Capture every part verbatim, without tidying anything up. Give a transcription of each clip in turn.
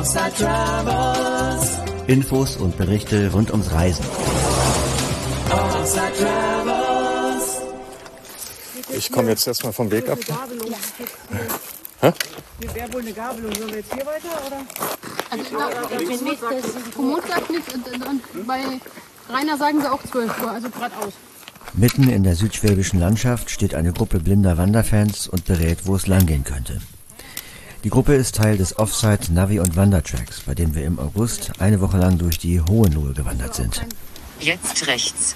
Outside Travels. Infos und Berichte rund ums Reisen. Outside Travels. Ich komme jetzt erstmal vom Weg ab. Hä? Hier wäre wohl eine Gabelung. Sollen wir jetzt hier weiter, oder? Also, na, das Komoot sagt nichts und, und, und bei Rainer sagen sie auch zwölf Uhr, also geradeaus. Mitten in der südschwäbischen Landschaft steht eine Gruppe blinder Wanderfans und berät, wo es langgehen könnte. Die Gruppe ist Teil des Offside Navi- und Wandertracks, bei dem wir im August eine Woche lang durch die Hohenlohe gewandert sind. Jetzt rechts.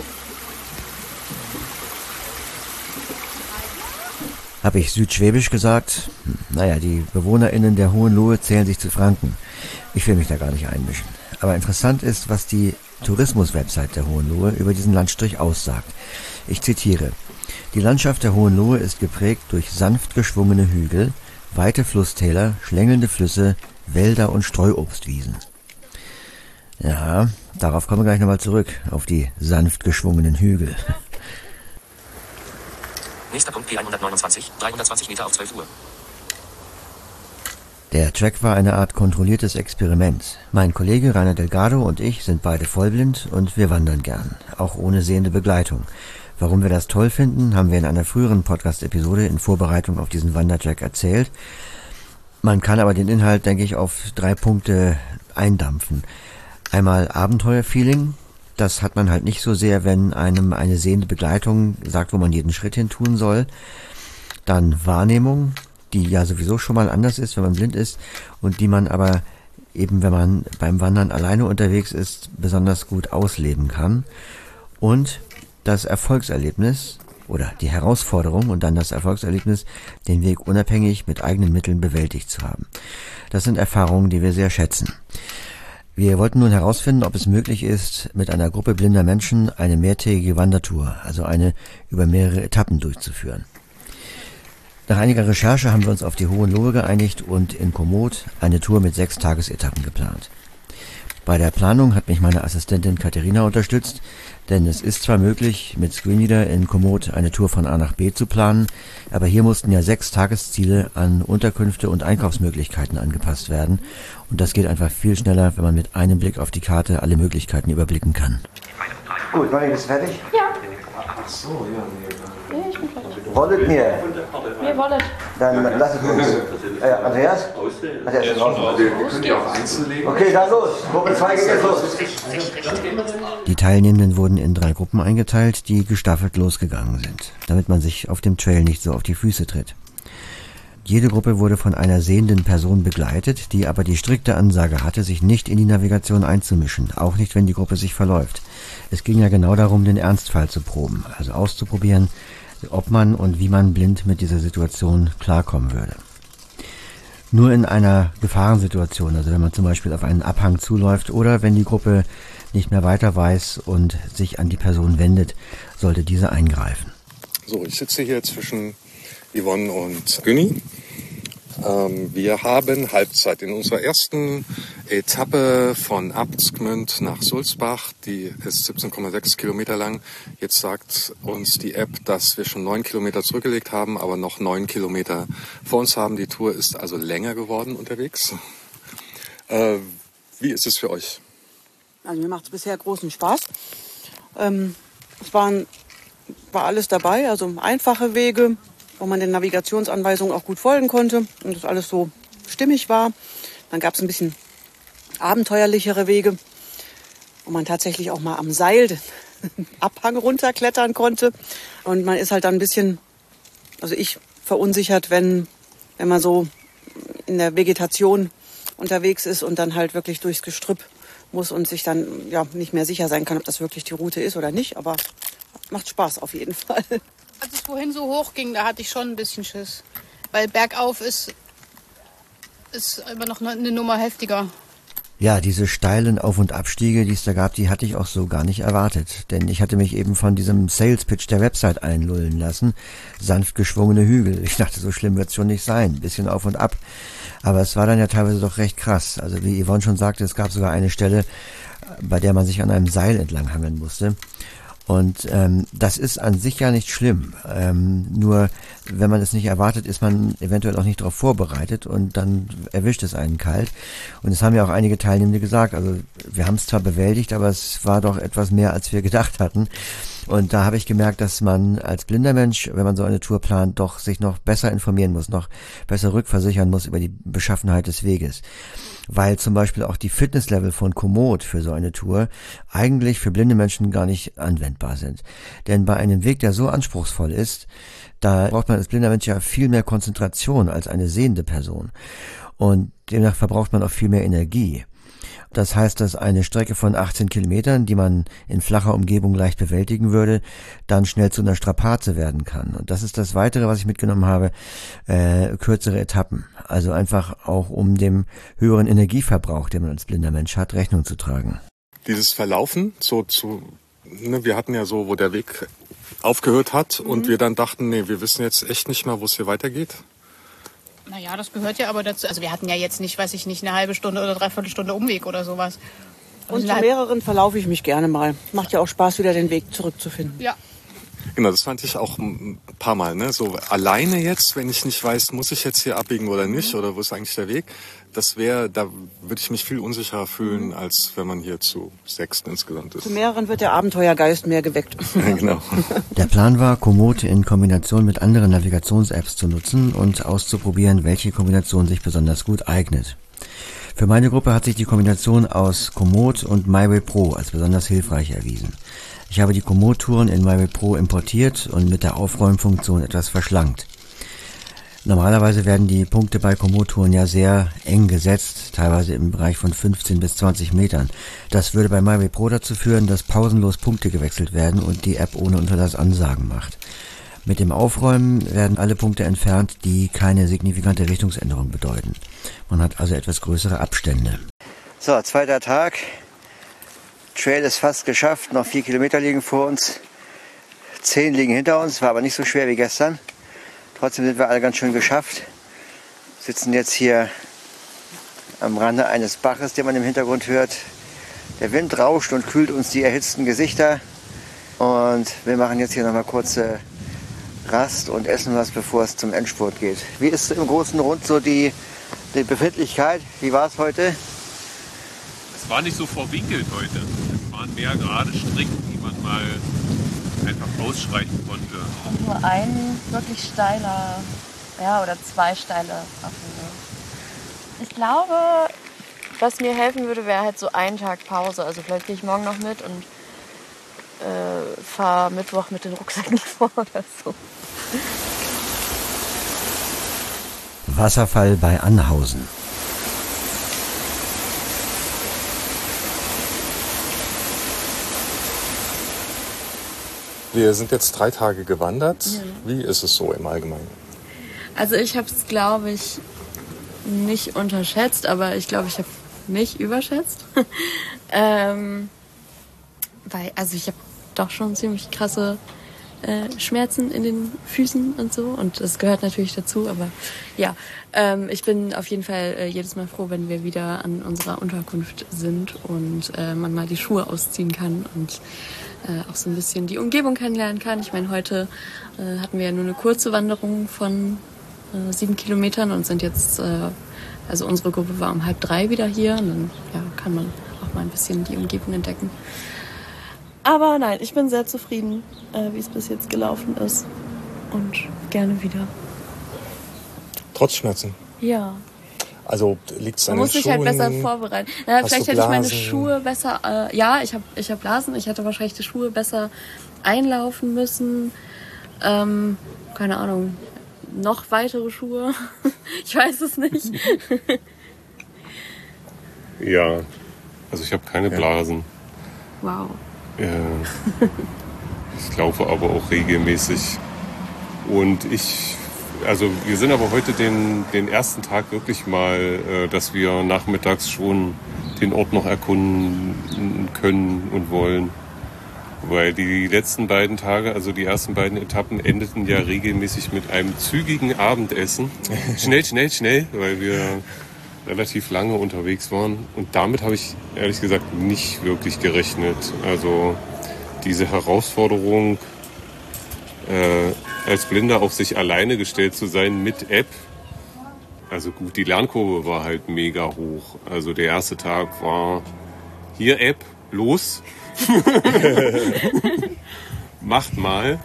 Habe ich südschwäbisch gesagt? Naja, die BewohnerInnen der Hohenlohe zählen sich zu Franken. Ich will mich da gar nicht einmischen. Aber interessant ist, was die Tourismus-Website der Hohenlohe über diesen Landstrich aussagt. Ich zitiere: Die Landschaft der Hohenlohe ist geprägt durch sanft geschwungene Hügel, weite Flusstäler, schlängelnde Flüsse, Wälder und Streuobstwiesen. Ja, darauf kommen wir gleich nochmal zurück, auf die sanft geschwungenen Hügel. Nächster Punkt P hundertneunundzwanzig, dreihundertzwanzig Meter auf zwölf Uhr. Der Track war eine Art kontrolliertes Experiment. Mein Kollege Rainer Delgado und ich sind beide vollblind und wir wandern gern, auch ohne sehende Begleitung. Warum wir das toll finden, haben wir in einer früheren Podcast-Episode in Vorbereitung auf diesen Wandertrack erzählt. Man kann aber den Inhalt, denke ich, auf drei Punkte eindampfen. Einmal Abenteuerfeeling. Das hat man halt nicht so sehr, wenn einem eine sehende Begleitung sagt, wo man jeden Schritt hin tun soll. Dann Wahrnehmung, die ja sowieso schon mal anders ist, wenn man blind ist und die man aber eben, wenn man beim Wandern alleine unterwegs ist, besonders gut ausleben kann. Und das Erfolgserlebnis oder die Herausforderung und dann das Erfolgserlebnis, den Weg unabhängig mit eigenen Mitteln bewältigt zu haben. Das sind Erfahrungen, die wir sehr schätzen. Wir wollten nun herausfinden, ob es möglich ist, mit einer Gruppe blinder Menschen eine mehrtägige Wandertour, also eine über mehrere Etappen durchzuführen. Nach einiger Recherche haben wir uns auf die Hohenlohe geeinigt und in Komoot eine Tour mit sechs Tagesetappen geplant. Bei der Planung hat mich meine Assistentin Katharina unterstützt, denn es ist zwar möglich, mit Screenreader in Komoot eine Tour von A nach B zu planen, aber hier mussten ja sechs Tagesziele an Unterkünfte und Einkaufsmöglichkeiten angepasst werden und das geht einfach viel schneller, wenn man mit einem Blick auf die Karte alle Möglichkeiten überblicken kann. Gut, Marie, bist du fertig? Ja. Ach so, ja. Ja, ich bin fertig. Wollet mir. Mir wollet. Dann lass es uns. Äh, Andreas? Andreas ist raus. Okay, dann los. Gruppe zwei geht jetzt los. Die Teilnehmenden wurden in drei Gruppen eingeteilt, die gestaffelt losgegangen sind, damit man sich auf dem Trail nicht so auf die Füße tritt. Jede Gruppe wurde von einer sehenden Person begleitet, die aber die strikte Ansage hatte, sich nicht in die Navigation einzumischen, auch nicht, wenn die Gruppe sich verläuft. Es ging ja genau darum, den Ernstfall zu proben, also auszuprobieren, ob man und wie man blind mit dieser Situation klarkommen würde. Nur in einer Gefahrensituation, also wenn man zum Beispiel auf einen Abhang zuläuft oder wenn die Gruppe nicht mehr weiter weiß und sich an die Person wendet, sollte diese eingreifen. So, ich sitze hier zwischen Yvonne und Günni. Ähm, wir haben Halbzeit in unserer ersten Etappe von Abtsgmünd nach Sulzbach. Die ist siebzehn Komma sechs Kilometer lang. Jetzt sagt uns die App, dass wir schon neun Kilometer zurückgelegt haben, aber noch neun Kilometer vor uns haben. Die Tour ist also länger geworden unterwegs. Äh, wie ist es für euch? Also mir macht es bisher großen Spaß. Ähm, es waren, war alles dabei, also einfache Wege, wo man den Navigationsanweisungen auch gut folgen konnte und das alles so stimmig war. Dann gab es ein bisschen abenteuerlichere Wege, wo man tatsächlich auch mal am Seil den Abhang runterklettern konnte. Und man ist halt dann ein bisschen, also ich verunsichert, wenn, wenn man so in der Vegetation unterwegs ist und dann halt wirklich durchs Gestrüpp muss und sich dann ja nicht mehr sicher sein kann, ob das wirklich die Route ist oder nicht. Aber macht Spaß auf jeden Fall. Als es vorhin so hoch ging, da hatte ich schon ein bisschen Schiss. Weil bergauf ist, ist immer noch eine Nummer heftiger. Ja, diese steilen Auf- und Abstiege, die es da gab, die hatte ich auch so gar nicht erwartet. Denn ich hatte mich eben von diesem Sales-Pitch der Website einlullen lassen. Sanft geschwungene Hügel. Ich dachte, so schlimm wird's schon nicht sein. Ein bisschen auf und ab. Aber es war dann ja teilweise doch recht krass. Also wie Yvonne schon sagte, es gab sogar eine Stelle, bei der man sich an einem Seil entlanghangeln musste. Und ähm, das ist an sich ja nicht schlimm. Ähm, nur wenn man es nicht erwartet, ist man eventuell auch nicht darauf vorbereitet und dann erwischt es einen kalt. Und es haben ja auch einige Teilnehmende gesagt, also wir haben es zwar bewältigt, aber es war doch etwas mehr, als wir gedacht hatten. Und da habe ich gemerkt, dass man als blinder Mensch, wenn man so eine Tour plant, doch sich noch besser informieren muss, noch besser rückversichern muss über die Beschaffenheit des Weges. Weil zum Beispiel auch die Fitnesslevel von Komoot für so eine Tour eigentlich für blinde Menschen gar nicht anwendbar sind. Denn bei einem Weg, der so anspruchsvoll ist, da braucht man als blinder Mensch ja viel mehr Konzentration als eine sehende Person. Und demnach verbraucht man auch viel mehr Energie. Das heißt, dass eine Strecke von achtzehn Kilometern, die man in flacher Umgebung leicht bewältigen würde, dann schnell zu einer Strapaze werden kann. Und das ist das Weitere, was ich mitgenommen habe, äh, kürzere Etappen. Also einfach auch, um dem höheren Energieverbrauch, den man als blinder Mensch hat, Rechnung zu tragen. Dieses Verlaufen, so zu, ne, wir hatten ja so, wo der Weg aufgehört hat mhm. und wir dann dachten, nee, wir wissen jetzt echt nicht mal, wo es hier weitergeht. Naja, das gehört ja aber dazu. Also wir hatten ja jetzt nicht, weiß ich nicht, eine halbe Stunde oder dreiviertel Stunde Umweg oder sowas. Und zu mehreren verlaufe ich mich gerne mal. Macht ja auch Spaß, wieder den Weg zurückzufinden. Ja. Genau, das fand ich auch ein paar Mal. Ne? So alleine jetzt, wenn ich nicht weiß, muss ich jetzt hier abbiegen oder nicht, oder wo ist eigentlich der Weg, das wäre, da würde ich mich viel unsicherer fühlen, als wenn man hier zu sechsten insgesamt ist. Zu mehreren wird der Abenteuergeist mehr geweckt. Ja, genau. Der Plan war, Komoot in Kombination mit anderen Navigations-Apps zu nutzen und auszuprobieren, welche Kombination sich besonders gut eignet. Für meine Gruppe hat sich die Kombination aus Komoot und MyWay Pro als besonders hilfreich erwiesen. Ich habe die Komoot-Touren in MyWay Pro importiert und mit der Aufräumfunktion etwas verschlankt. Normalerweise werden die Punkte bei Komoot-Touren ja sehr eng gesetzt, teilweise im Bereich von fünfzehn bis zwanzig Metern. Das würde bei MyWay Pro dazu führen, dass pausenlos Punkte gewechselt werden und die App ohne Unterlass Ansagen macht. Mit dem Aufräumen werden alle Punkte entfernt, die keine signifikante Richtungsänderung bedeuten. Man hat also etwas größere Abstände. So, zweiter Tag. Trail ist fast geschafft. Noch vier Kilometer liegen vor uns. Zehn liegen hinter uns. War aber nicht so schwer wie gestern. Trotzdem sind wir alle ganz schön geschafft. Sitzen jetzt hier am Rande eines Baches, den man im Hintergrund hört. Der Wind rauscht und kühlt uns die erhitzten Gesichter. Und wir machen jetzt hier nochmal kurze Rast und essen was, bevor es zum Endspurt geht. Wie ist im Großen und Rund so die, die Befindlichkeit? Wie war es heute? Es war nicht so verwinkelt heute. Es waren mehr gerade Strecken, die man mal einfach ausstreichen konnte. Und nur ein wirklich steiler, ja, oder zwei steile Abhänge. Ich glaube, was mir helfen würde, wäre halt so ein Tag Pause. Also vielleicht gehe ich morgen noch mit und äh, fahre Mittwoch mit den Rucksäcken vor oder so. Wasserfall bei Anhausen. Wir sind jetzt drei Tage gewandert. Ja. Wie ist es so im Allgemeinen? Also ich habe es, glaube ich, nicht unterschätzt, aber ich glaube, ich habe mich überschätzt. ähm, weil, also ich habe doch schon ziemlich krasse äh, Schmerzen in den Füßen und so. Und das gehört natürlich dazu. Aber ja, ähm, ich bin auf jeden Fall äh, jedes Mal froh, wenn wir wieder an unserer Unterkunft sind und äh, man mal die Schuhe ausziehen kann und äh, auch so ein bisschen die Umgebung kennenlernen kann. Ich meine, heute äh, hatten wir ja nur eine kurze Wanderung von äh, sieben Kilometern und sind jetzt, äh, also unsere Gruppe war um halb drei wieder hier. Und dann ja, kann man auch mal ein bisschen die Umgebung entdecken. Aber nein, ich bin sehr zufrieden, äh, wie es bis jetzt gelaufen ist und gerne wieder. Trotz Schmerzen? Ja. Also liegt es an Man muss den sich Schuhen? halt besser vorbereiten. Na, vielleicht hätte ich meine Blasen? Schuhe besser, äh, ja, ich habe ich hab Blasen, ich hätte wahrscheinlich die Schuhe besser einlaufen müssen. Ähm, keine Ahnung, noch weitere Schuhe, ich weiß es nicht. Ja, also ich habe keine Blasen. Wow. Äh, ich laufe aber auch regelmäßig. Und ich, also wir sind aber heute den, den ersten Tag wirklich mal, äh, dass wir nachmittags schon den Ort noch erkunden können und wollen. Weil die letzten beiden Tage, also die ersten beiden Etappen, endeten ja regelmäßig mit einem zügigen Abendessen. Schnell, schnell, schnell, weil wir relativ lange unterwegs waren. Und damit habe ich ehrlich gesagt nicht wirklich gerechnet. Also diese Herausforderung, äh, als Blinder auf sich alleine gestellt zu sein mit App. Also gut, die Lernkurve war halt mega hoch. Also der erste Tag war, hier App, los. Macht mal.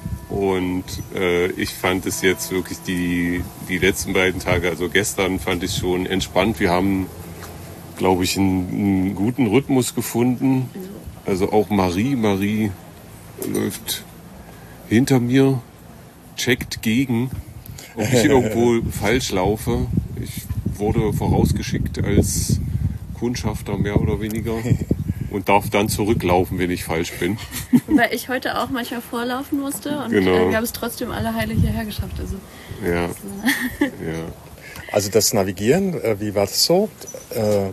Und äh, ich fand es jetzt wirklich die, die letzten beiden Tage, also gestern fand ich schon entspannt. Wir haben, glaube ich, einen, einen guten Rhythmus gefunden. Also auch Marie, Marie läuft hinter mir, checkt gegen, ob ich irgendwo falsch laufe. Ich wurde vorausgeschickt als Kundschafter mehr oder weniger. Und darf dann zurücklaufen, wenn ich falsch bin. Weil ich heute auch manchmal vorlaufen musste und genau. äh, wir haben es trotzdem alle heile hierher geschafft. Also, ja. Das, äh ja. Also das Navigieren, äh, wie war das so? Äh,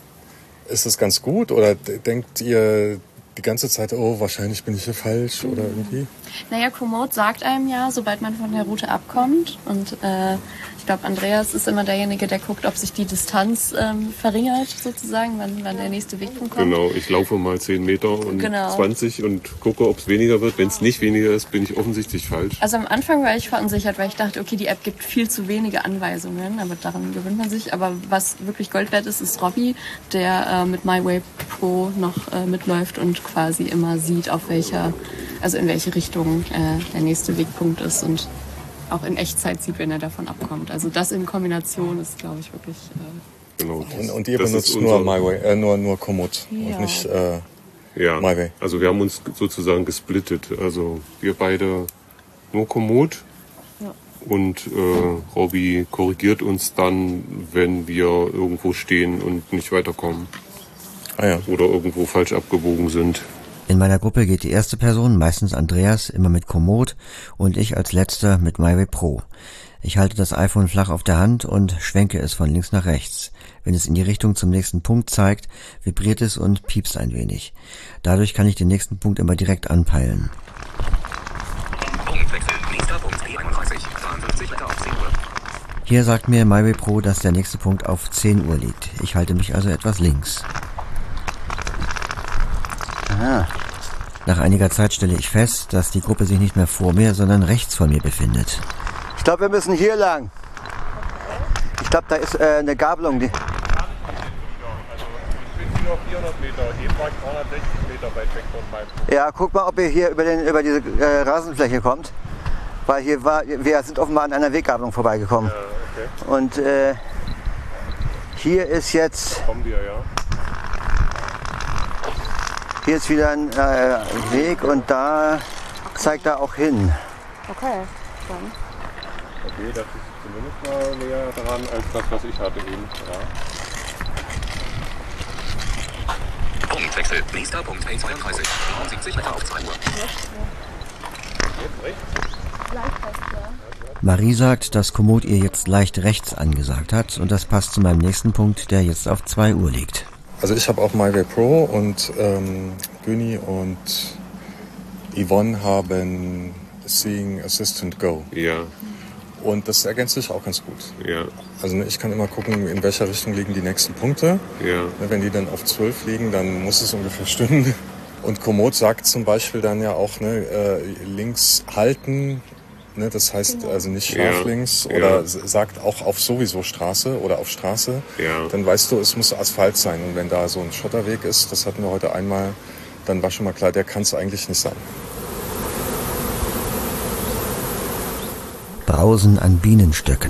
ist das ganz gut oder d- denkt ihr die ganze Zeit, oh, wahrscheinlich bin ich hier falsch oder irgendwie? Naja, Komoot sagt einem ja, sobald man von der Route abkommt. Und äh, ich glaube, Andreas ist immer derjenige, der guckt, ob sich die Distanz ähm, verringert, sozusagen, wann, wann der nächste Wegpunkt kommt. Genau, ich laufe mal zehn Meter und genau. zwanzig und gucke, ob es weniger wird. Wenn es nicht weniger ist, bin ich offensichtlich falsch. Also am Anfang war ich verunsichert, weil ich dachte, okay, die App gibt viel zu wenige Anweisungen, aber daran gewöhnt man sich. Aber was wirklich Gold wert ist, ist Robby, der äh, mit MyWay Pro noch äh, mitläuft und quasi immer sieht, auf welcher, also in welche Richtung äh, der nächste Wegpunkt ist und auch in Echtzeit sieht, wenn er davon abkommt. Also das in Kombination ist, glaube ich, wirklich... Äh, genau. Und, und ihr benutzt nur MyWay, äh, nur, nur Komoot ja. und nicht äh, ja. MyWay. Also wir haben uns sozusagen gesplittet. Also wir beide nur Komoot. Ja. Und äh, Robby korrigiert uns dann, wenn wir irgendwo stehen und nicht weiterkommen. Ah, ja. Oder irgendwo falsch abgebogen sind. In meiner Gruppe geht die erste Person, meistens Andreas, immer mit Komoot und ich als letzter mit MyWay Pro. Ich halte das iPhone flach auf der Hand und schwenke es von links nach rechts. Wenn es in die Richtung zum nächsten Punkt zeigt, vibriert es und piepst ein wenig. Dadurch kann ich den nächsten Punkt immer direkt anpeilen. Punktwechsel. Nächster Punkt P einunddreißig. zweiundfünfzig Meter auf zehn Uhr. Hier sagt mir MyWay Pro, dass der nächste Punkt auf zehn Uhr liegt. Ich halte mich also etwas links. Aha. Nach einiger Zeit stelle ich fest, dass die Gruppe sich nicht mehr vor mir, sondern rechts von mir befindet. Ich glaube, wir müssen hier lang. Ich glaube, da ist äh, eine Gabelung. Die Also ich bin nur vierhundert Meter, eben war ich dreihundertsechzig Meter weit weg von meinem Punkt. ja, guck mal, ob ihr hier über, den, über diese äh, Rasenfläche kommt. Weil hier war, wir sind offenbar an einer Weggabelung vorbeigekommen. Ja, okay. Und äh, hier ist jetzt, Kommen wir, ja. hier ist wieder ein äh, Weg und da zeigt er auch hin. okay, dann. Okay, das ist zumindest mal näher dran als das, was ich hatte eben. Ja. Punktwechsel. Nächster Punkt P zweiunddreißig. siebzig Meter auf zwei Uhr. Jetzt rechts? Marie sagt, dass Komoot ihr jetzt leicht rechts angesagt hat und das passt zu meinem nächsten Punkt, der jetzt auf zwei Uhr liegt. Also ich habe auch MyWay Pro und ähm, Güni und Yvonne haben Seeing Assistant Go. Ja, Und das ergänzt sich auch ganz gut. ja, Also ich kann immer gucken, in welcher Richtung liegen die nächsten Punkte. ja. Wenn die dann auf zwölf liegen, dann muss es ungefähr stimmen. Und Komoot sagt zum Beispiel dann ja auch, ne, äh, links halten, ne, das heißt also nicht scharf Ja, links ja. oder s- sagt auch auf sowieso Straße oder auf Straße. Ja. Dann weißt du, es muss Asphalt sein. Und wenn da so ein Schotterweg ist, das hatten wir heute einmal, dann war schon mal klar, der kann es eigentlich nicht sein. Brausen an Bienenstöcken.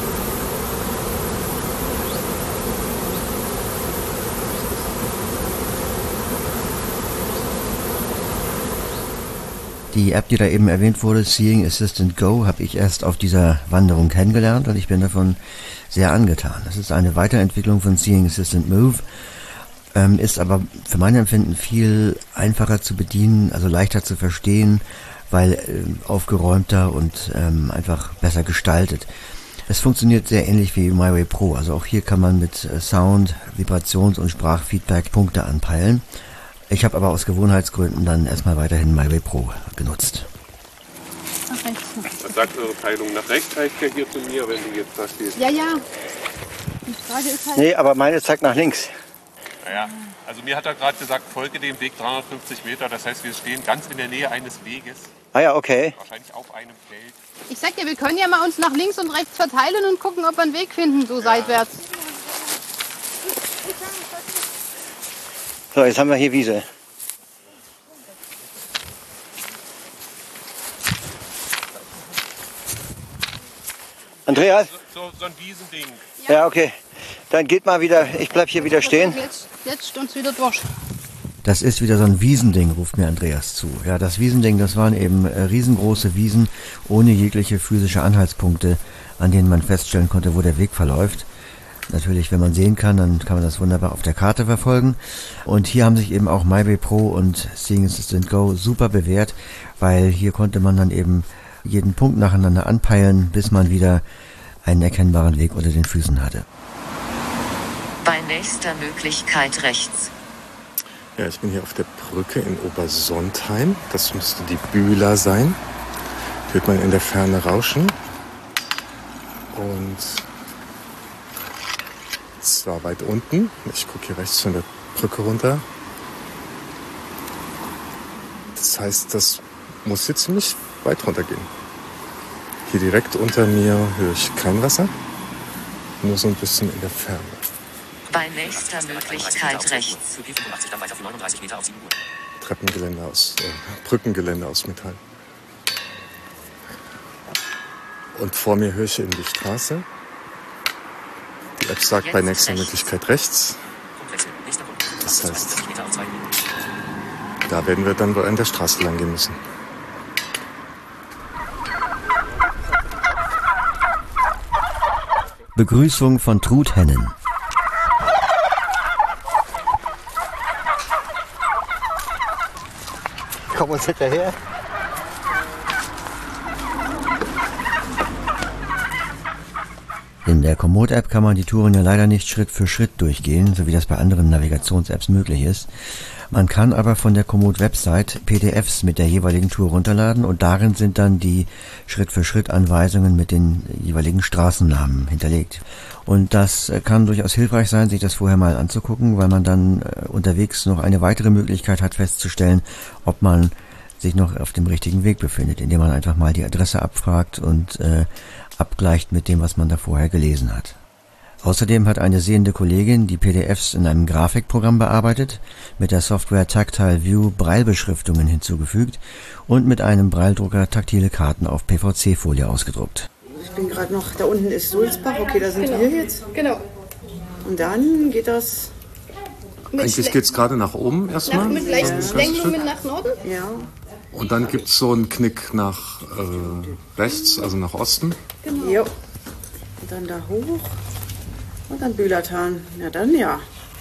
Die App, die da eben erwähnt wurde, Seeing Assistant Go, habe ich erst auf dieser Wanderung kennengelernt und ich bin davon sehr angetan. Das ist eine Weiterentwicklung von Seeing Assistant Move, ähm, ist aber für mein Empfinden viel einfacher zu bedienen, also leichter zu verstehen, weil ähm, aufgeräumter und ähm, einfach besser gestaltet. Es funktioniert sehr ähnlich wie MyWay Pro, also auch hier kann man mit äh, Sound, Vibrations- und Sprachfeedback Punkte anpeilen. Ich habe aber aus Gewohnheitsgründen dann erstmal weiterhin MyWay Pro genutzt. Ach, rechts. Was sagt eure Peilung nach rechts? Heißt ja hier zu mir, wenn du jetzt da stehst. Ja, ja. Die Frage ist halt... Nee, aber meine zeigt nach links. Naja, also mir hat er gerade gesagt, folge dem Weg dreihundertfünfzig Meter. Das heißt, wir stehen ganz in der Nähe eines Weges. Ah ja, okay. Wahrscheinlich auf einem Feld. Ich sag dir, wir können ja mal uns nach links und rechts verteilen und gucken, ob wir einen Weg finden, so ja. seitwärts. So, jetzt haben wir hier Wiese. Andreas? So, so ein Wiesending. Ja. ja, okay. Dann geht mal wieder, ich bleib hier wieder stehen. Jetzt, jetzt uns wieder durch. Das ist wieder so ein Wiesending, ruft mir Andreas zu. Ja, das Wiesending, das waren eben äh, riesengroße Wiesen ohne jegliche physische Anhaltspunkte, an denen man feststellen konnte, wo der Weg verläuft. Natürlich, wenn man sehen kann, dann kann man das wunderbar auf der Karte verfolgen. Und hier haben sich eben auch MyWay Pro und Seeing Assistant Go super bewährt, weil hier konnte man dann eben jeden Punkt nacheinander anpeilen, bis man wieder einen erkennbaren Weg unter den Füßen hatte. Bei nächster Möglichkeit rechts. Ja, ich bin hier auf der Brücke in Obersontheim. Das müsste die Bühler sein. Hört man in der Ferne rauschen. Und zwar weit unten. Ich gucke hier rechts von der Brücke runter. Das heißt, das muss hier ziemlich weit runter gehen. Hier direkt unter mir höre ich kein Wasser. Nur so ein bisschen in der Ferne. Bei nächster Möglichkeit rechts. Treppengeländer aus, äh, Brückengeländer aus Metall. Und vor mir höre ich eben die Straße. Die App sagt bei nächster Möglichkeit rechts. Das heißt, da werden wir dann wohl an der Straße lang gehen müssen. Begrüßung von Truthennen. Komm uns hinterher. In der Komoot-App kann man die Touren ja leider nicht Schritt für Schritt durchgehen, so wie das bei anderen Navigations-Apps möglich ist. Man kann aber von der Komoot-Website P D Fs mit der jeweiligen Tour runterladen und darin sind dann die Schritt-für-Schritt-Anweisungen mit den jeweiligen Straßennamen hinterlegt. Und das kann durchaus hilfreich sein, sich das vorher mal anzugucken, weil man dann unterwegs noch eine weitere Möglichkeit hat festzustellen, ob man sich noch auf dem richtigen Weg befindet, indem man einfach mal die Adresse abfragt und äh, abgleicht mit dem, was man da vorher gelesen hat. Außerdem hat eine sehende Kollegin die P D Fs in einem Grafikprogramm bearbeitet, mit der Software Tactile View Braillebeschriftungen hinzugefügt und mit einem Brailledrucker taktile Karten auf P V C-Folie ausgedruckt. Ich bin gerade noch, da unten ist Sulzbach, okay, da sind genau. wir jetzt. Genau. Und dann geht das... Eigentlich geht es gerade nach oben erstmal. Nach, mit leichten Schwenkungen mit nach Norden. Ja. Und dann gibt es so einen Knick nach äh, rechts, also nach Osten. Genau. Jo. Und dann da hoch. Und dann Bühlertal. Ja, dann ja.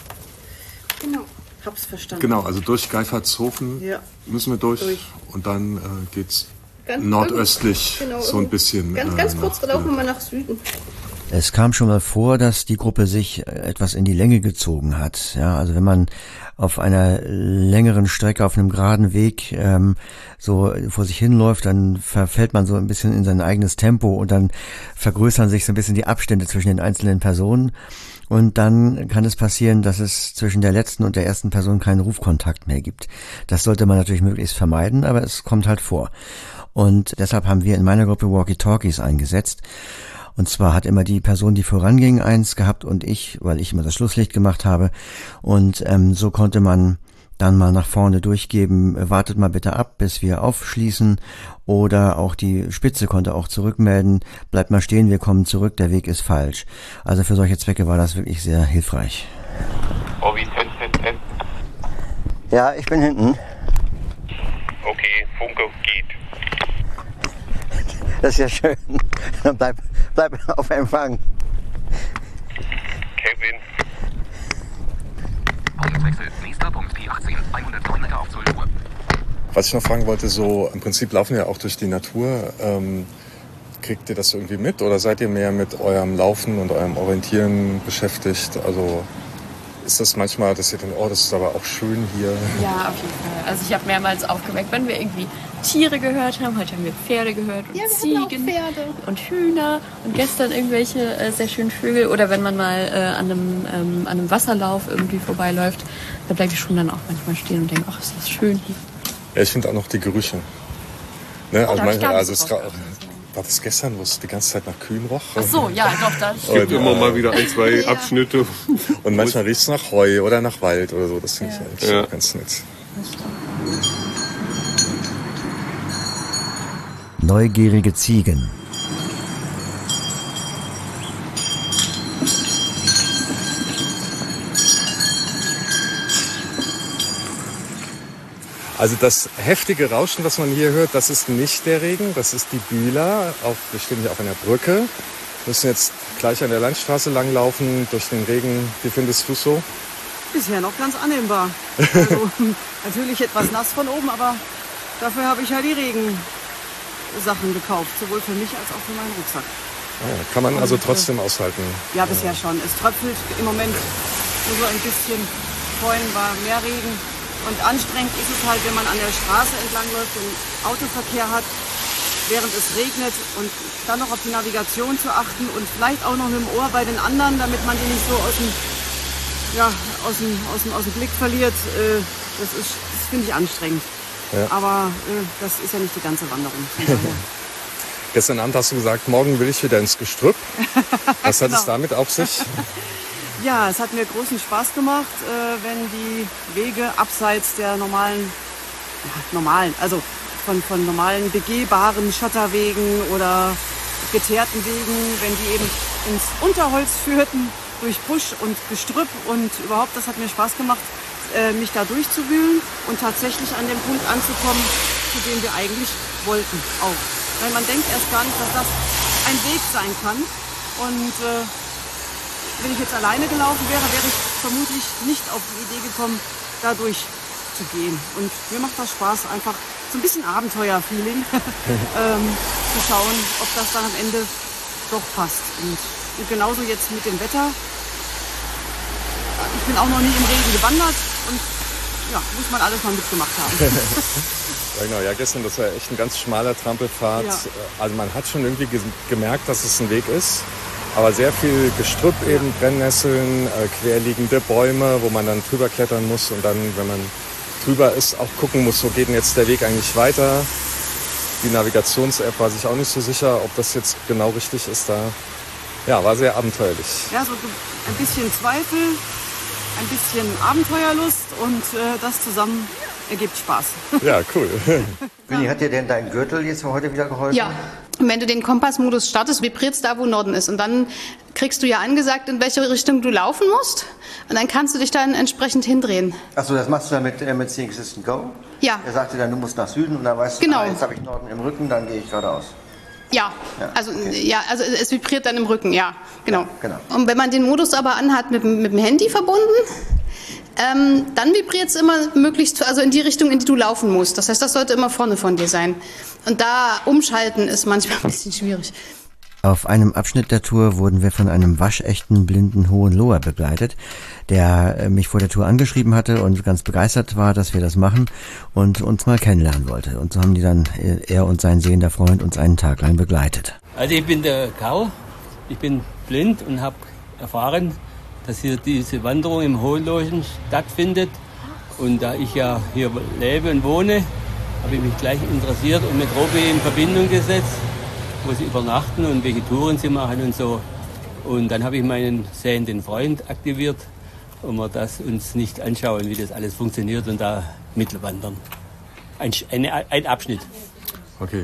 Genau. Hab's verstanden. Genau, also durch Geifertshofen ja. müssen wir durch. durch. Und dann äh, geht's ganz nordöstlich genau, so ein bisschen. Ganz, äh, ganz kurz laufen wir mal nach Süden. Es kam schon mal vor, dass die Gruppe sich etwas in die Länge gezogen hat. Ja, also wenn man auf einer längeren Strecke, auf einem geraden Weg ähm, so vor sich hinläuft, dann verfällt man so ein bisschen in sein eigenes Tempo und dann vergrößern sich so ein bisschen die Abstände zwischen den einzelnen Personen. Und dann kann es passieren, dass es zwischen der letzten und der ersten Person keinen Rufkontakt mehr gibt. Das sollte man natürlich möglichst vermeiden, aber es kommt halt vor. Und deshalb haben wir in meiner Gruppe Walkie-Talkies eingesetzt. Und zwar hat immer die Person, die voranging, eins gehabt und ich, weil ich immer das Schlusslicht gemacht habe. Und ähm, so konnte man dann mal nach vorne durchgeben, wartet mal bitte ab, bis wir aufschließen. Oder auch die Spitze konnte auch zurückmelden, bleibt mal stehen, wir kommen zurück, der Weg ist falsch. Also für solche Zwecke war das wirklich sehr hilfreich. Obi, test, test, test. Ja, ich bin hinten. Okay, Funke geht. Das ist ja schön. Dann bleib, bleib auf Empfang. Kevin. Punktwechsel. Nächster Punkt P achtzehn. hundertneun Meter auf zwölf Uhr. Was ich noch fragen wollte, so im Prinzip laufen wir ja auch durch die Natur. Ähm, kriegt ihr das irgendwie mit oder seid ihr mehr mit eurem Laufen und eurem Orientieren beschäftigt? Also ist das manchmal, dass ihr denkt, oh, das ist aber auch schön hier? Ja, auf jeden Fall. Also ich habe mehrmals aufgeweckt, wenn wir irgendwie Tiere gehört haben. Heute haben wir Pferde gehört und Ja, wir Ziegen hatten auch Pferde. und Hühner und gestern irgendwelche äh, sehr schönen Vögel. Oder wenn man mal äh, an, einem, ähm, an einem Wasserlauf irgendwie vorbeiläuft, da bleibe ich schon dann auch manchmal stehen und denke, ach, ist das schön hier. Ja, ich finde auch noch die Gerüche. Ne? Also, da hab ich manchmal, gar nicht also es so drauf war das gestern, wo es die ganze Zeit nach Kühen roch? Ach so, ja, doch, da. Es gibt immer mal wieder ein, zwei Ja. Abschnitte. Und manchmal riecht es nach Heu oder nach Wald oder so. Das finde ich eigentlich Ja. auch ganz nett. Neugierige Ziegen. Also das heftige Rauschen, was man hier hört, das ist nicht der Regen, das ist die Bühler. Auch, wir stehen hier auf einer Brücke. Wir müssen jetzt gleich an der Landstraße langlaufen durch den Regen. Wie findest du es so? Bisher noch ganz annehmbar. Also, natürlich etwas nass von oben, aber dafür habe ich ja die Regensachen gekauft. Sowohl für mich als auch für meinen Rucksack. Ja, kann man also trotzdem aushalten. Ja, bisher schon. Es tröpfelt im Moment nur so ein bisschen. Vorhin war mehr Regen. Und anstrengend ist es halt, wenn man an der Straße entlang läuft und Autoverkehr hat, während es regnet und dann noch auf die Navigation zu achten und vielleicht auch noch mit dem Ohr bei den anderen, damit man die nicht so aus dem, ja, aus dem, aus dem, aus dem Blick verliert. Äh, das ist, das finde ich anstrengend. Ja. Aber äh, das ist ja nicht die ganze Wanderung. Von daher. Gestern Abend hast du gesagt, morgen will ich wieder ins Gestrüpp. Was hat Genau. es damit auf sich? Ja, es hat mir großen Spaß gemacht, äh, wenn die Wege abseits der normalen, ja, normalen, also von, von normalen begehbaren Schotterwegen oder geteerten Wegen, wenn die eben ins Unterholz führten, durch Busch und Gestrüpp und überhaupt, das hat mir Spaß gemacht, äh, mich da durchzuwühlen und tatsächlich an dem Punkt anzukommen, zu dem wir eigentlich wollten auch. Weil man denkt erst gar nicht, dass das ein Weg sein kann und äh, wenn ich jetzt alleine gelaufen wäre, wäre ich vermutlich nicht auf die Idee gekommen, da durchzugehen. Und mir macht das Spaß, einfach so ein bisschen Abenteuer-Feeling ähm, zu schauen, ob das dann am Ende doch passt. Und, und genauso jetzt mit dem Wetter. Ich bin auch noch nie im Regen gewandert und ja, muss man alles mal mitgemacht haben. Ja, genau, ja, gestern, das war echt ein ganz schmaler Trampelpfad. Ja. Also man hat schon irgendwie ge- gemerkt, dass es ein Weg ist. Aber sehr viel Gestrüpp eben, Brennnesseln, äh, querliegende Bäume, wo man dann drüber klettern muss und dann, wenn man drüber ist, auch gucken muss, wo geht denn jetzt der Weg eigentlich weiter. Die Navigations-App war sich auch nicht so sicher, ob das jetzt genau richtig ist da. Ja, war sehr abenteuerlich. Ja, so ein bisschen Zweifel, ein bisschen Abenteuerlust und äh, das zusammen ergibt Spaß. Ja, cool. Günni, hat dir denn dein Gürtel jetzt für heute wieder geholfen? Ja, und wenn du den Kompassmodus startest, vibriert es da, wo Norden ist. Und dann kriegst du ja angesagt, in welche Richtung du laufen musst. Und dann kannst du dich dann entsprechend hindrehen. Achso, das machst du dann mit, äh, mit Seeing Assistant Go? Ja. Er sagte dann, du musst nach Süden und dann weißt du, Genau. ah, jetzt habe ich Norden im Rücken, dann gehe ich geradeaus. Ja, Ja, also, okay. ja, also es vibriert dann im Rücken, ja, genau. Ja, genau. Und wenn man den Modus aber anhat mit, dem- mit dem Handy verbunden, ähm, dann vibriert es immer möglichst, also in die Richtung, in die du laufen musst. Das heißt, das sollte immer vorne von dir sein. Und da umschalten ist manchmal ein bisschen schwierig. Auf einem Abschnitt der Tour wurden wir von einem waschechten blinden Hohenloher begleitet, der äh, mich vor der Tour angeschrieben hatte und ganz begeistert war, dass wir das machen und uns mal kennenlernen wollte. Und so haben die dann, äh, er und sein sehender Freund, uns einen Tag lang begleitet. Also ich bin der Karl, ich bin blind und habe erfahren, dass hier diese Wanderung im Hohenlohen stattfindet. Und da ich ja hier lebe und wohne, habe ich mich gleich interessiert und mit Robi in Verbindung gesetzt, wo sie übernachten und welche Touren sie machen und so. Und dann habe ich meinen sehenden Freund aktiviert, um wir das uns nicht anschauen, wie das alles funktioniert und da mitwandern. Ein, eine, ein Abschnitt. Okay.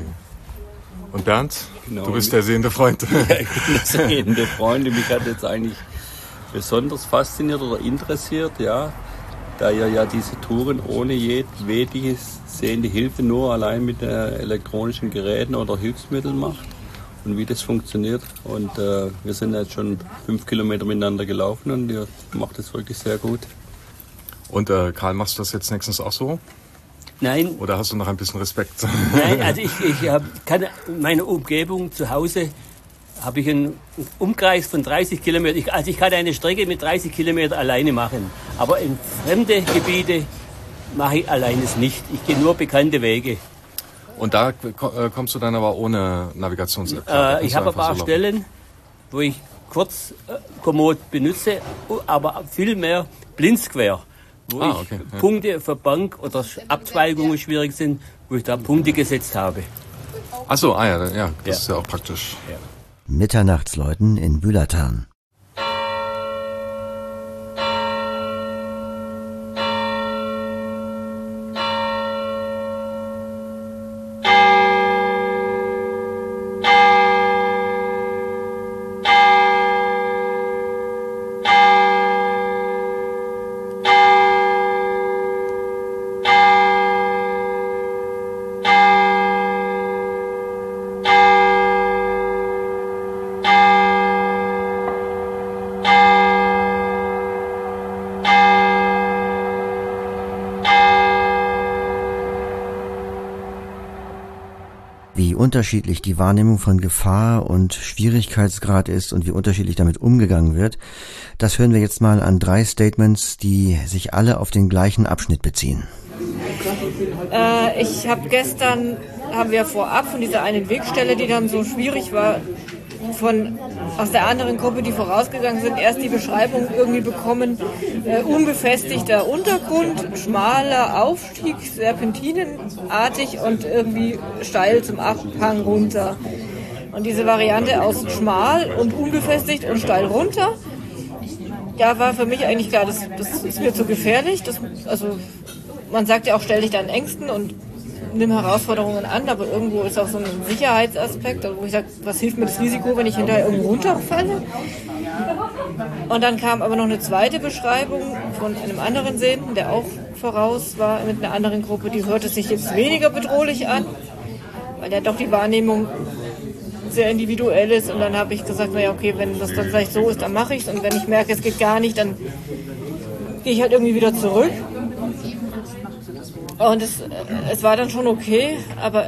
Und Bernd, Genau. du bist der sehende Freund. Ja, ich bin der sehende Freund. Mich hat jetzt eigentlich besonders fasziniert oder interessiert, ja, da ihr ja diese Touren ohne jedwede sehende Hilfe nur allein mit äh, elektronischen Geräten oder Hilfsmitteln macht und wie das funktioniert. Und äh, wir sind jetzt schon fünf Kilometer miteinander gelaufen und ihr macht es wirklich sehr gut. Und äh, Karl, machst du das jetzt nächstens auch so? Nein. Oder hast du noch ein bisschen Respekt? Nein, also ich, ich hab, kann meine Umgebung zu Hause habe ich einen Umkreis von dreißig Kilometern. Ich, also ich kann eine Strecke mit dreißig Kilometern alleine machen. Aber in fremde Gebiete mache ich alleine es nicht. Ich gehe nur bekannte Wege. Und da kommst du dann aber ohne Navigations-App? Äh, ich habe ein paar Stellen, wo ich kurz äh, Komoot benutze, aber viel mehr blindsquare, wo ah, ich okay, ja. Punkte für Bank oder Abzweigungen schwierig sind, wo ich da Punkte gesetzt habe. Ach so, ah ja, ja, das ja. ist ja auch praktisch. Ja. Mitternachtsläuten in Bülatan. Wie unterschiedlich die Wahrnehmung von Gefahr und Schwierigkeitsgrad ist und wie unterschiedlich damit umgegangen wird, das hören wir jetzt mal an drei Statements, die sich alle auf den gleichen Abschnitt beziehen. Äh, ich habe gestern, haben wir vorab von dieser einen Wegstelle, die dann so schwierig war, von aus der anderen Gruppe, die vorausgegangen sind, erst die Beschreibung irgendwie bekommen, äh, unbefestigter Untergrund, schmaler Aufstieg, serpentinenartig und irgendwie steil zum Abhang runter. Und diese Variante aus schmal und unbefestigt und steil runter, da war für mich eigentlich klar, das, das ist mir zu gefährlich. Das, also man sagt ja auch, stell dich deinen Ängsten und nimm Herausforderungen an, aber irgendwo ist auch so ein Sicherheitsaspekt, wo ich sage, was hilft mir das Risiko, wenn ich hinterher irgendwo runterfalle? Und dann kam aber noch eine zweite Beschreibung von einem anderen Sehenden, der auch voraus war mit einer anderen Gruppe, die hörte sich jetzt weniger bedrohlich an, weil ja doch die Wahrnehmung sehr individuell ist. Und dann habe ich gesagt, naja, okay, wenn das dann vielleicht so ist, dann mache ich es. Und wenn ich merke, es geht gar nicht, dann gehe ich halt irgendwie wieder zurück. Und es, es war dann schon okay, aber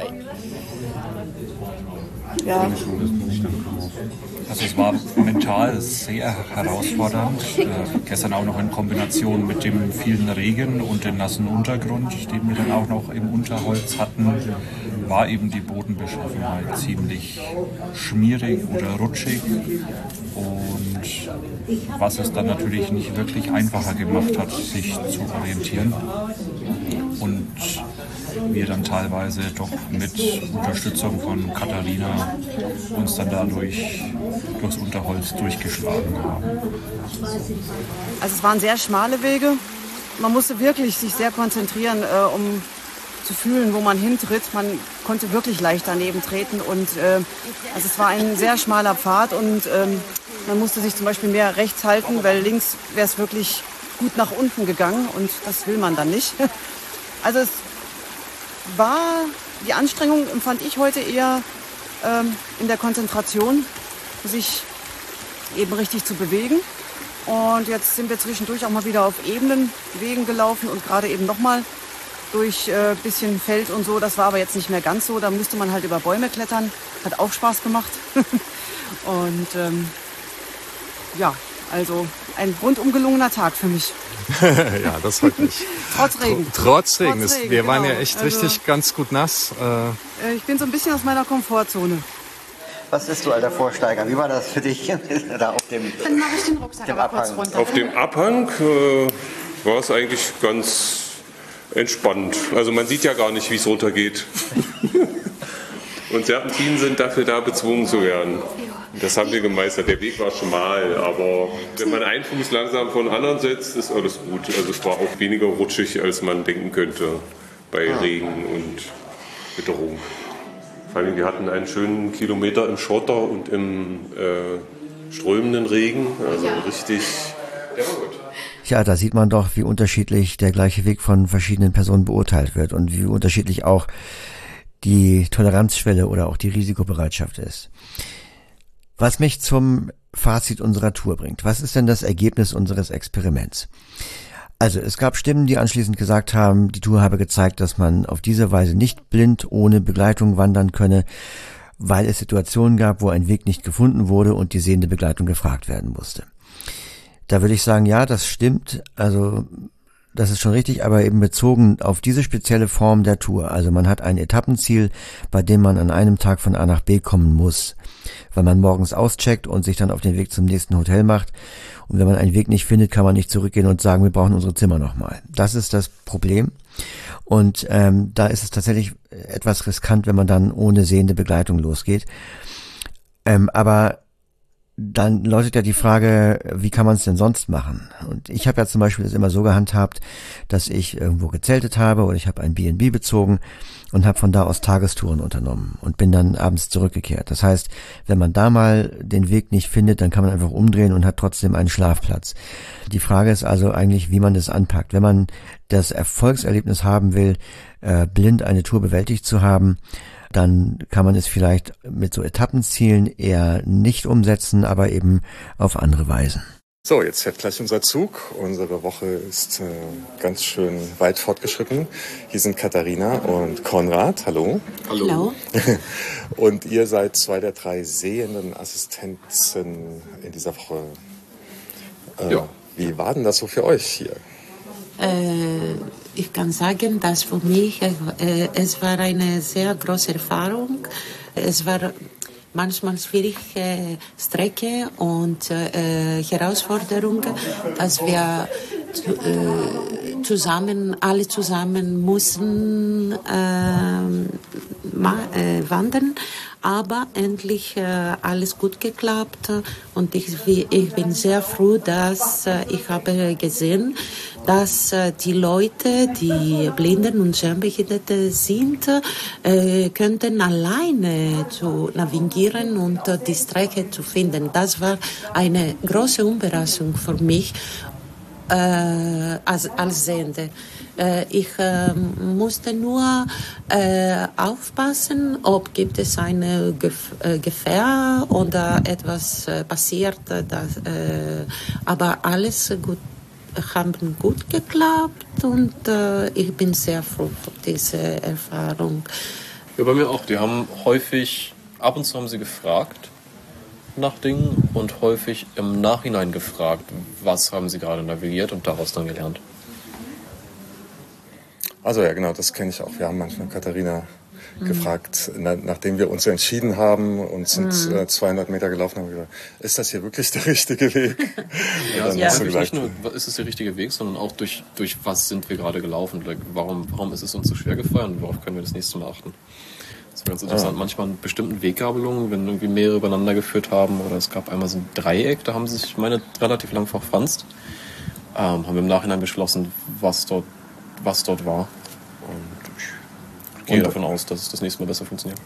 ja. Also es war mental sehr herausfordernd. Äh, gestern auch noch in Kombination mit dem vielen Regen und dem nassen Untergrund, den wir dann auch noch im Unterholz hatten, war eben die Bodenbeschaffenheit ziemlich schmierig oder rutschig. Und was es dann natürlich nicht wirklich einfacher gemacht hat, sich zu orientieren. Und wir dann teilweise doch mit Unterstützung von Katharina uns dann dadurch durchs Unterholz durchgeschlagen haben. Also es waren sehr schmale Wege. Man musste wirklich sich sehr konzentrieren, äh, um zu fühlen, wo man hintritt. Man konnte wirklich leicht daneben treten. Und äh, also es war ein sehr schmaler Pfad und ähm, man musste sich zum Beispiel mehr rechts halten, weil links wäre es wirklich gut nach unten gegangen und das will man dann nicht. Also es war, die Anstrengung empfand ich heute eher ähm, in der Konzentration, sich eben richtig zu bewegen. Und jetzt sind wir zwischendurch auch mal wieder auf ebenen Wegen gelaufen und gerade eben nochmal durch ein äh, bisschen Feld und so. Das war aber jetzt nicht mehr ganz so. Da musste man halt über Bäume klettern. Hat auch Spaß gemacht. Und ähm, ja, also ein rundum gelungener Tag für mich. Ja, das freut mich. Trotz Regen. Trotz Regen. Trotz Regen Wir waren genau. ja echt also, richtig ganz gut nass. Äh, ich bin so ein bisschen aus meiner Komfortzone. Was bist du, alter Vorsteiger? Wie war das für dich da auf dem, Dann mache ich den Rucksack dem aber kurz Abhang? runter. Auf dem Abhang äh, war es eigentlich ganz entspannt. Also man sieht ja gar nicht, wie es runtergeht. Und Serpentinen sind dafür da, bezwungen zu werden. Das haben wir gemeistert. Der Weg war schmal, aber wenn man einen Fuß langsam vor den anderen setzt, ist alles gut. Also es war auch weniger rutschig, als man denken könnte bei Regen und Witterung. Vor allem, wir hatten einen schönen Kilometer im Schotter und im äh, strömenden Regen. Also richtig, der war gut. Ja, da sieht man doch, wie unterschiedlich der gleiche Weg von verschiedenen Personen beurteilt wird und wie unterschiedlich auch die Toleranzschwelle oder auch die Risikobereitschaft ist. Was mich zum Fazit unserer Tour bringt. Was ist denn das Ergebnis unseres Experiments? Also, es gab Stimmen, die anschließend gesagt haben, die Tour habe gezeigt, dass man auf diese Weise nicht blind ohne Begleitung wandern könne. weil es Situationen gab, wo ein Weg nicht gefunden wurde und die sehende Begleitung gefragt werden musste. Da würde ich sagen, ja, das stimmt, also das ist schon richtig, aber eben bezogen auf diese spezielle Form der Tour. Also man hat ein Etappenziel, bei dem man an einem Tag von A nach B kommen muss, weil man morgens auscheckt und sich dann auf den Weg zum nächsten Hotel macht. Und wenn man einen Weg nicht findet, kann man nicht zurückgehen und sagen, wir brauchen unsere Zimmer nochmal. Das ist das Problem. Und ähm, da ist es tatsächlich etwas riskant, wenn man dann ohne sehende Begleitung losgeht. Ähm, aber dann läutet ja die Frage, wie kann man es denn sonst machen? Und ich habe ja zum Beispiel das immer so gehandhabt, dass ich irgendwo gezeltet habe oder ich habe ein B and B bezogen und habe von da aus Tagestouren unternommen und bin dann abends zurückgekehrt. Das heißt, wenn man da mal den Weg nicht findet, dann kann man einfach umdrehen und hat trotzdem einen Schlafplatz. Die Frage ist also eigentlich, wie man das anpackt. Wenn man das Erfolgserlebnis haben will, äh, blind eine Tour bewältigt zu haben, dann kann man es vielleicht mit so Etappenzielen eher nicht umsetzen, aber eben auf andere Weisen. So, jetzt fährt gleich unser Zug. Unsere Woche ist äh, ganz schön weit fortgeschritten. Hier sind Katharina und Konrad. Hallo. Hallo. Und ihr seid zwei der drei sehenden Assistenzen in dieser Woche. Äh, ja. Wie war denn das so für euch hier? Äh, ich kann sagen, dass für mich äh, es war eine sehr große Erfahrung. Es war manchmal schwierige äh, Strecke und äh, Herausforderung, dass wir äh, zusammen, alle zusammen mussten äh, ma, äh, wandern. Aber endlich äh, alles gut geklappt und ich, ich bin sehr froh, dass äh, ich habe gesehen, dass äh, die Leute, die Blinden und Scheinbehinderte sind, äh, könnten alleine zu navigieren und äh, die Strecke zu finden. Das war eine große Überraschung für mich äh, als, als Sehende. Ich äh, musste nur äh, aufpassen, ob gibt es eine Gef- äh, Gefahr oder etwas äh, passiert. Das, äh, aber alles gut, haben gut geklappt und äh, ich bin sehr froh für diese Erfahrung. Ja, bei mir auch. Die haben häufig, ab und zu haben sie gefragt nach Dingen und häufig im Nachhinein gefragt, was haben sie gerade navigiert und daraus dann gelernt. Also ja, genau, das kenne ich auch. Wir haben manchmal Katharina mhm. gefragt, na, nachdem wir uns entschieden haben und sind mhm. äh, zweihundert Meter gelaufen, haben wir gesagt, ist das hier wirklich der richtige Weg? Ja, also ja. Gesagt, nicht nur, ist es der richtige Weg, sondern auch durch, durch was sind wir gerade gelaufen? Warum, warum ist es uns so schwer gefallen und worauf können wir das nächste Mal achten? Das ist ganz interessant. Ah. Manchmal an bestimmten Weggabelungen, wenn irgendwie mehrere übereinander geführt haben oder es gab einmal so ein Dreieck, da haben sie sich, meine, relativ lang verfranst. Ähm, haben wir im Nachhinein beschlossen, was dort was dort war. Und ich gehe und davon aus, dass es das nächste Mal besser funktioniert.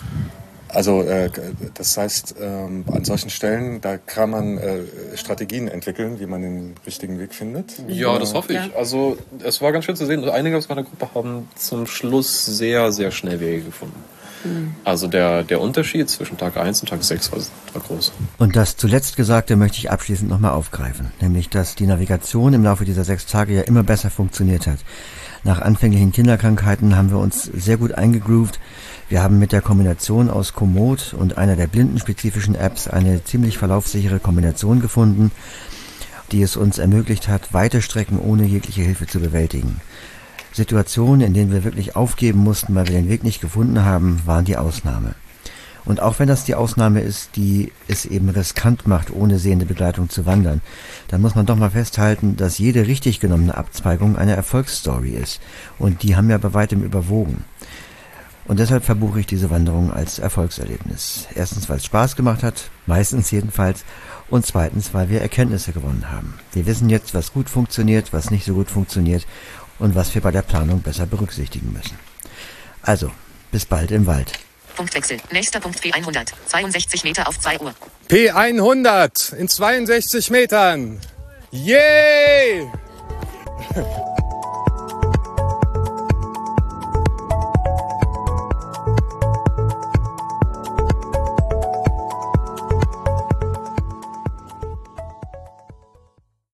Also äh, das heißt, ähm, an solchen Stellen, da kann man äh, Strategien entwickeln, wie man den richtigen Weg findet? Ja, das hoffe ich. Ja. Also es war ganz schön zu sehen. Einige aus meiner Gruppe haben zum Schluss sehr, sehr schnell Wege gefunden. Mhm. Also der, der Unterschied zwischen Tag eins und Tag sechs war, war groß. Und das zuletzt Gesagte möchte ich abschließend nochmal aufgreifen. Nämlich, dass die Navigation im Laufe dieser sechs Tage ja immer besser funktioniert hat. Nach anfänglichen Kinderkrankheiten haben wir uns sehr gut eingegroovt. Wir haben mit der Kombination aus Komoot und einer der blindenspezifischen Apps eine ziemlich verlaufssichere Kombination gefunden, die es uns ermöglicht hat, weite Strecken ohne jegliche Hilfe zu bewältigen. Situationen, in denen wir wirklich aufgeben mussten, weil wir den Weg nicht gefunden haben, waren die Ausnahme. Und auch wenn das die Ausnahme ist, die es eben riskant macht, ohne sehende Begleitung zu wandern, dann muss man doch mal festhalten, dass jede richtig genommene Abzweigung eine Erfolgsstory ist. Und die haben ja bei weitem überwogen. Und deshalb verbuche ich diese Wanderung als Erfolgserlebnis. Erstens, weil es Spaß gemacht hat, meistens jedenfalls. Und zweitens, weil wir Erkenntnisse gewonnen haben. Wir wissen jetzt, was gut funktioniert, was nicht so gut funktioniert und was wir bei der Planung besser berücksichtigen müssen. Also, bis bald im Wald. Punktwechsel. Nächster Punkt P hundert. zweiundsechzig Meter auf zwei Uhr. P hundert in zweiundsechzig Metern. Yay!